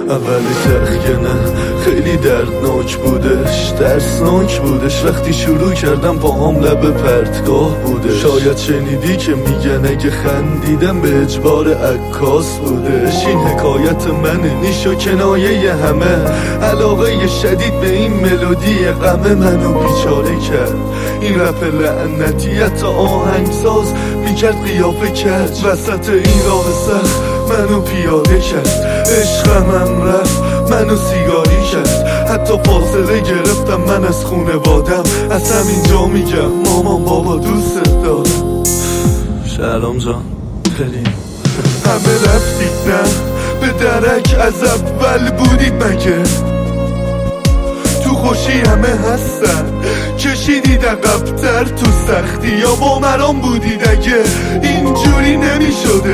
اول تخکنه خیلی دردناک بودش، ترسناک بودش. وقتی شروع کردم پاهام لب پرتگاه بودش. شاید شنیدی که میگن اگه خندیدم به اجبار عکاس بودش. این حکایت منه، نیش و کنایه همه. علاقه شدید به این ملودی غم منو بیچاره کرد. این رپ لعنتی حتی آهنگساز میکرد قیافه کج. وسط این راه سخت منو پیاده کرد. عشقم رفت منو سیگاری کرد. حتی فاصله گرفتم من از خونوادم. از همینجا میگم مامان بابا دوست دارم. سلام جان بریم. همه رفتید نه به درک، از اول بودید مگه؟ تو خوشی همه هستن، کشیدید عقب‌تر تو سختی. یا با مرام بودید اگه اینجوری نمیشده.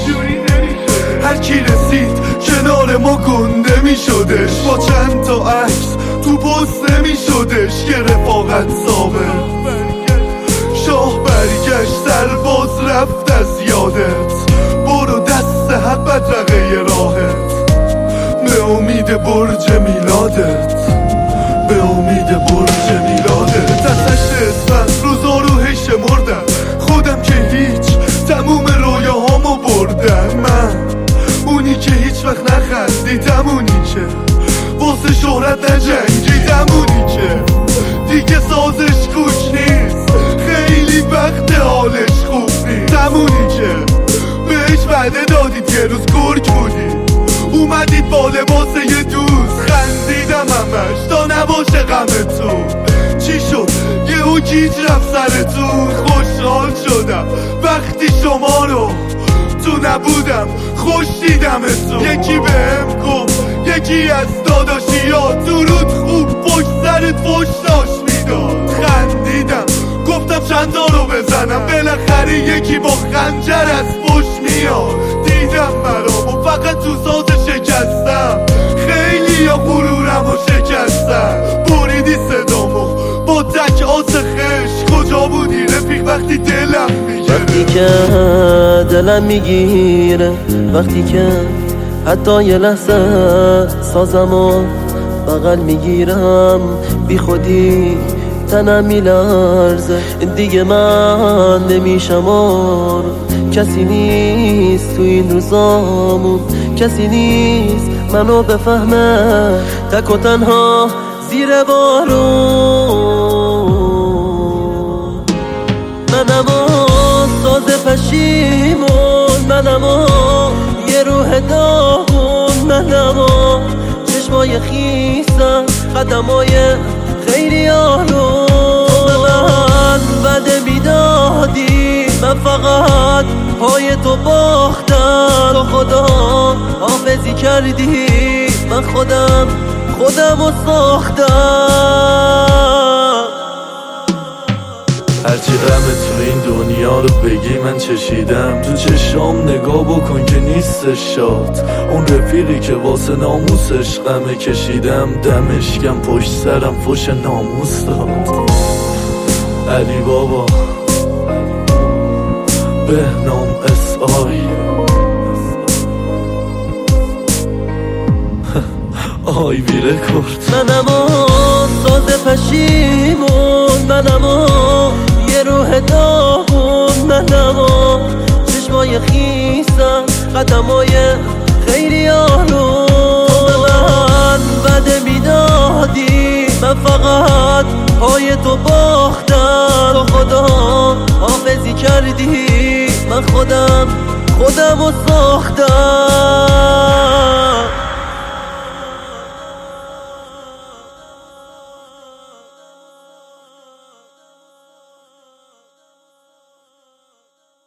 هر کی رسید کنار ما گنده میشدش. با چند تا عکس تو پست نمیشدش. یه رفاقت ثابت شاه برگشت، سرباز رفت از یادت. برو دست حق بدرقه راهت. به امید برج میلادت، به امید برج میلادت. دستش اسفند روزا رو هی شمردم. خودم که هیچ تموم رویاهامو بردم. من اونی که هیچ وقت نخندیدم، اونی که واسه شهرت نجنگیدم، اونی که دیگه سازش گوش نیست، خیلی وقت حالش خوب نیست. همونی که بهش وعده دادید یه روز گرگ بودید، اومدید با لباس یه دوست. خندیدم همش تا نباشه غمتون. چی شد یهو گیج رفت سرتون؟ خوشحال شدم وقتی شما رو تو نبودم، خوش دیدمتون. یکی بهم گفت یکی از داداشیا درود خوب پشت سرت فوش داشت میداد. خندیدم گفتم چند تا رو بزنم، بالاخره یکی با خنجر از پشت میاد. دیدم مرامو فقط تو ساز شکستم، خیلی یا غرورمو شکستم. بریدی صدامو با تک آس خش. کجا بودی رفیق وقتی دلم میگیره؟ وقتی که دلم میگیره، وقتی که حتی یه لحظه سازمو بغل میگیرم، بی خودی تنم میلرزه. دیگه من نمیشم آروم، کسی نیست تو این روزامون، کسی نیست منو بفهمه. تک و تنها زیر بارون، منم ساز پشیمون، منم یه روح داغون، منم چشمای خیسم، قدمای خیلی آروم. تو به من وعده میدادی، من فقط پای تو باختم. تو خدا حافظی کردی، من خودم رو ساختم. هرچی غم تو این دنیا رو بگی من چشیدم. تو چشام نگاه بکن که نیستش شاد. اون رفیقی که واسه ناموسش غمه کشیدم، دمشکم پشت سرم فوش ناموس داد. علی بابا بهنام اسعای آی بی رکورد. منم ساز پشیمون، منم یه روح داغون، منم چشمای خیسم، قدمای خیلی آروم. تو به من وعده میدادی، من فقط پای تو باختم. تو خدا حافظی کردی، من خودم رو ساختم.